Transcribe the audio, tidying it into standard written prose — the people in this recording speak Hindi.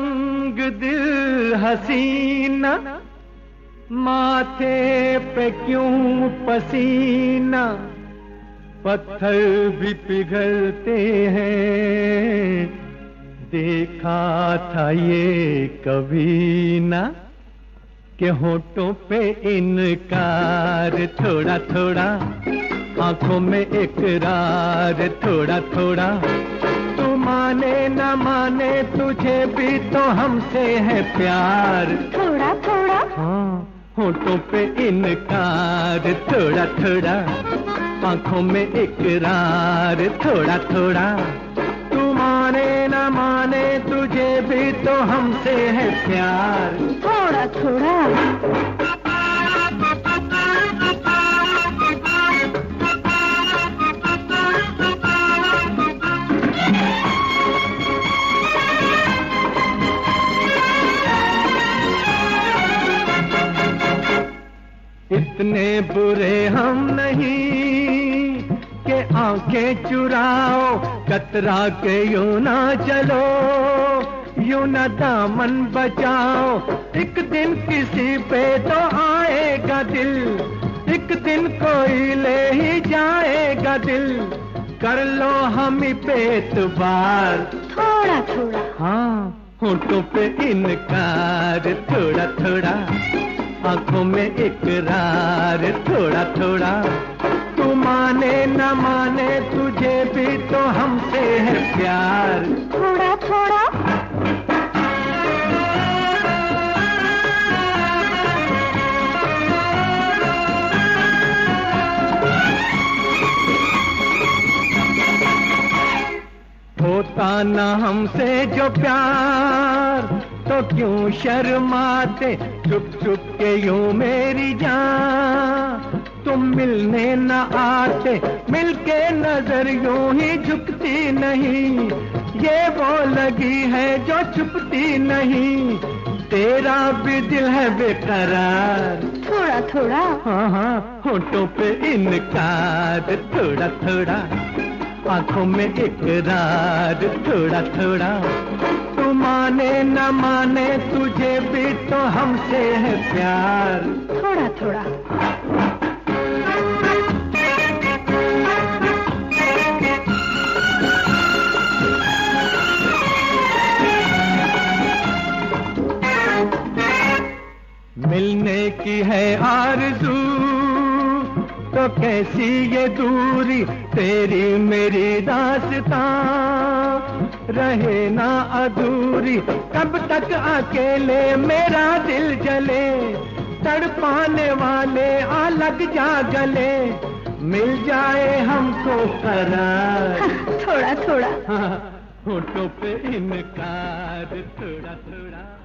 तंग दिल हसीना, माथे पे क्यों पसीना, पत्थर भी पिघलते हैं, देखा था ये कभी ना, कि होठों पे इनकार थोड़ा थोड़ा, आंखों में इकरार थोड़ा थोड़ा। तू माने न माने तुझे भी तो हमसे है प्यार थोड़ा थोड़ा। हाँ, होठों पे इनकार थोड़ा थोड़ा, आंखों में इकरार थोड़ा थोड़ा। तू माने न माने तुझे भी तो हमसे है प्यार थोड़ा थोड़ा। इतने बुरे हम नहीं कि आंखें चुराओ, कतरा के यूं ना चलो, यूं ना दामन बचाओ। एक दिन किसी पे तो आएगा दिल, एक दिन कोई ले ही जाएगा दिल, कर लो हम ही पे एतबार थोड़ा थोड़ा। हाँ, होठों पे इनकार थोड़ा थोड़ा, आंखों में इकरार थोड़ा थोड़ा। तू माने न माने तुझे भी तो हमसे है प्यार थोड़ा थोड़ा। होता न हमसे जो प्यार तो क्यों शर्माते, चुप चुप के यूं मेरी जान। तुम मिलने न आते, मिलके नजर यूं ही झुकती नहीं, ये वो लगी है जो छुपती नहीं। तेरा भी दिल है बेकरार थोड़ा थोड़ा। हाँ हाँ, होठों पे इनकार थोड़ा थोड़ा, आंखों में इकरार थोड़ा थोड़ा। तू माने न माने तुझे भी तो हमसे है प्यार थोड़ा थोड़ा। मिलने की है आरज़ू तो कैसी ये दूरी, तेरी मेरी दास्तां रहे ना अधूरी। कब तक अकेले मेरा दिल जले, तड़पाने वाले आ लग जा गले, मिल जाए हमको करार थोड़ा थोड़ा। हाँ, होठों पे इनकार थोड़ा थोड़ा।